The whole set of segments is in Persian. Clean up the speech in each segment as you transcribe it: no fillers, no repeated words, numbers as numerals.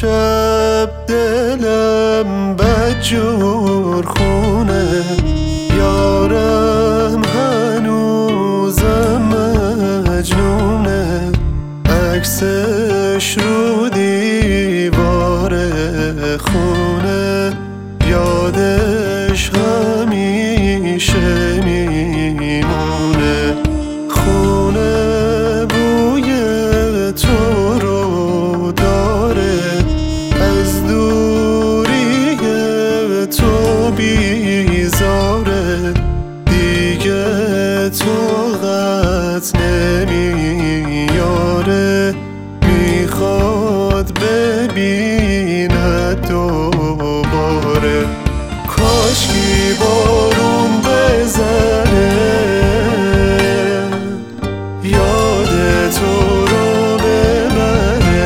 شب دلم بدجور خونه، یارم هنوزم مجنونه، عکسش رو دیوار خونه، یادش همیشه میمونه. خونه بوی تو رو داره، از دوری تو بیزاره، دیگه طاقت نمیاره، میخواد ببیند دوباره. کاشکی بارون بزنه، یاد تو رو ببره،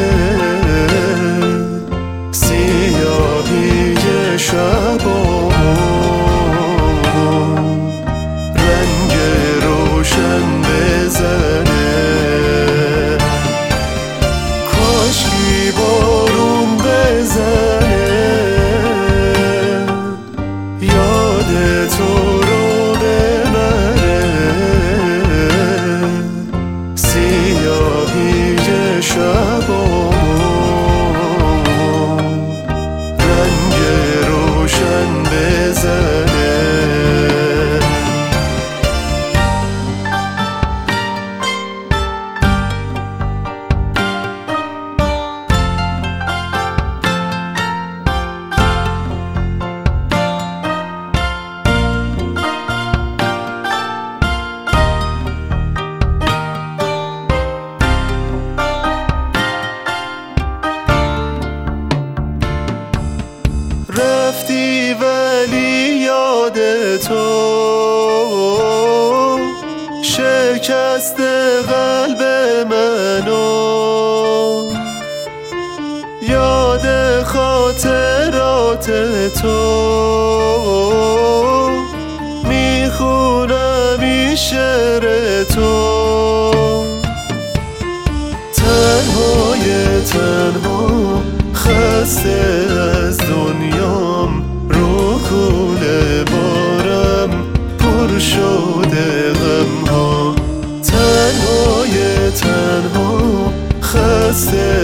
سیاهی شبا رنگ روشن بزنه. کاشکی بارون بزنه، یاد تو رو ببره، سیاهی شبا رنگ روشن بزنه. رفتی ولی یاد تو شکست قلب منو، یاد خاطرات تو میخونم این شعر تو. تنها خسته از دنیام، رو کوله بارم پر شده غم ها. تنها خسته